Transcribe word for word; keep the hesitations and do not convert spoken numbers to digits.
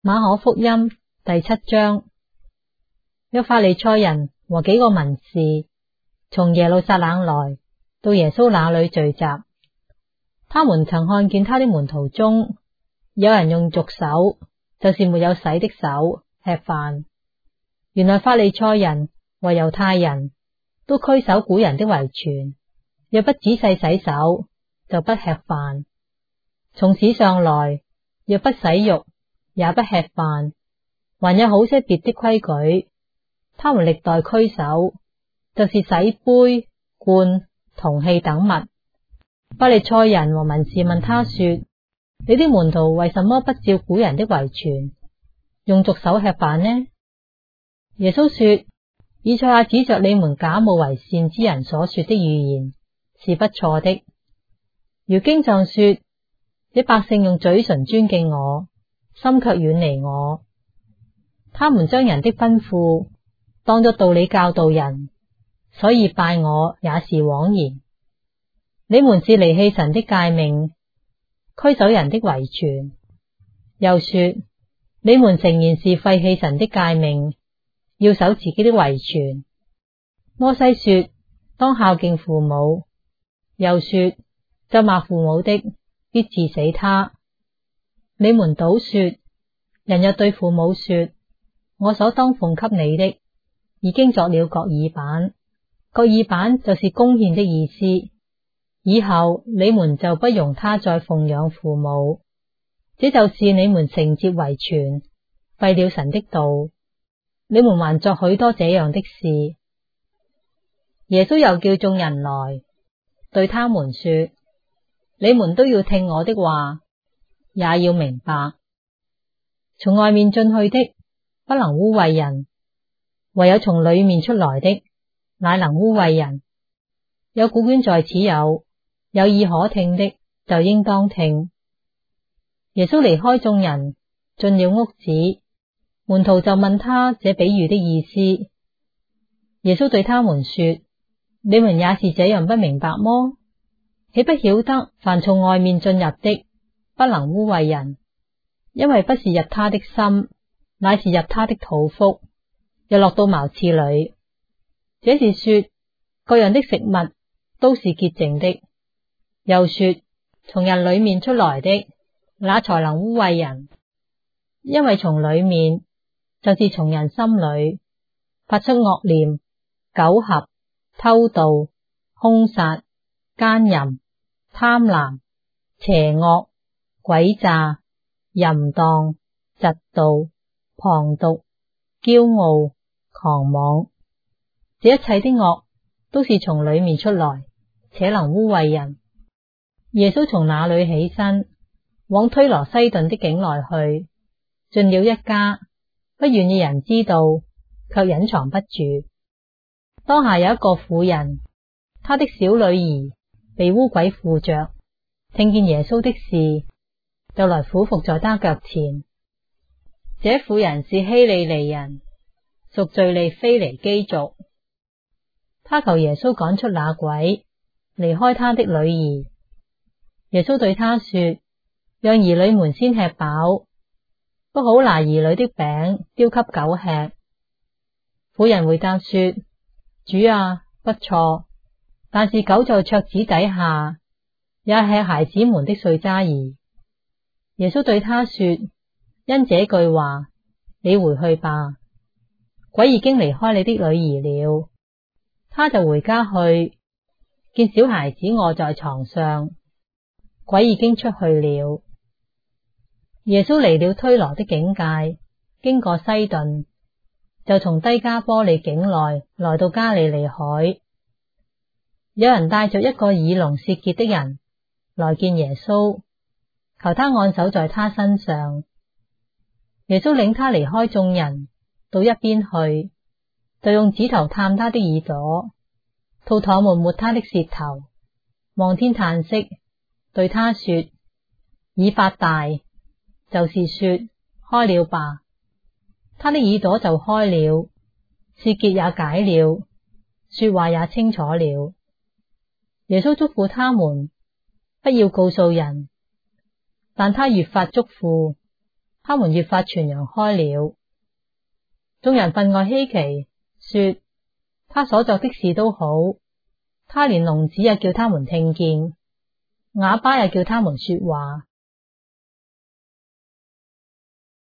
馬可福音第七章，有法利賽人和幾個文士從耶路撒冷來到耶穌那裏聚集，他們曾看見他的門徒中有人用俗手，就是沒有洗的手吃飯。原來法利賽人和猶太人都拘守古人的遺傳，若不仔細洗手就不吃飯。從市上來，若不洗肉也不吃飯。還有好些別的規矩，他們歷代拘守，就是洗杯、罐、銅器等物。法利賽人和文士問他說：你的門徒為什麼不照古人的遺傳，用俗手吃飯呢？耶穌說：以賽亞指着你們假冒為善之人所說的預言是不錯的。如經上說：這百姓用嘴唇尊敬我，心卻遠離我。他們將人的吩咐當作道理教導人，所以拜我也是枉然。你們是離棄神的誡命，拘守人的遺傳。又說：你們誠然是廢棄神的誡命，要守自己的遺傳。摩西說：當孝敬父母。又說：咒罵父母的，必治死他。你們倒說：人若對父母說：我所當奉給你的，已經作了各耳板。各耳板就是供獻的意思。以後你們就不容他再奉養父母，這就是你們承接遺傳，廢了神的道。你們還作許多這樣的事。耶穌又叫眾人來，對他們說：你們都要聽我的話，也要明白。從外面進去的不能污穢人，唯有從裡面出來的，乃能污穢人。有古卷在此有，有耳可聽的就應當聽。耶穌離開眾人，進了屋子，門徒就問他這比喻的意思。耶穌對他們說：你們也是這樣不明白麼？豈不曉得凡從外面進入的，不能污穢人，因為不是入他的心，乃是入他的肚腹，又落到茅廁裏。這是說各樣的食物都是潔淨的。又說從人裡面出來的，那才能污穢人，因為從裡面，就是從人心裡發出惡念、苟合、偷盜、兇殺、奸淫、貪婪、邪惡、詭詐、淫蕩、嫉妒、謗讟、驕傲、狂妄。這一切的惡都是從裡面出來，且能污穢人。耶穌從那裡起身，往推羅西頓的境內去，進了一家，不願意人知道，卻隱藏不住。當下有一個婦人，她的小女兒被污鬼附着，聽見耶穌的事，就來俯伏在他腳前。這婦人是希利尼人，屬敘利非尼基族。他求耶穌趕出那鬼，離開他的女兒。耶穌對他說：讓兒女們先吃飽，不好拿兒女的餅丟給狗吃。婦人回答說：主啊，不錯，但是狗在桌子底下也吃孩子們的碎渣兒。耶穌對他說：因這句話，你回去吧，鬼已經離開你的女兒了。他就回家去，見小孩子臥在床上，鬼已經出去了。耶穌離了推羅的境界，經過西頓，就從低加波利境內來到加利利海。有人帶着一個耳聾舌結的人來見耶穌，求他按手在他身上。耶穌領他離開眾人，到一邊去，就用指頭探他的耳朵，吐唾沫抹他的舌頭，望天嘆息，對他說：以法大，就是說開了吧。他的耳朵就開了，舌結也解了，說話也清楚了。耶穌囑咐他們不要告訴人，但他越發囑咐， 他們越發傳揚開了。眾人分外稀奇，說他所作的事都好，他連聾子也叫他們聽見，啞巴也叫他們說話。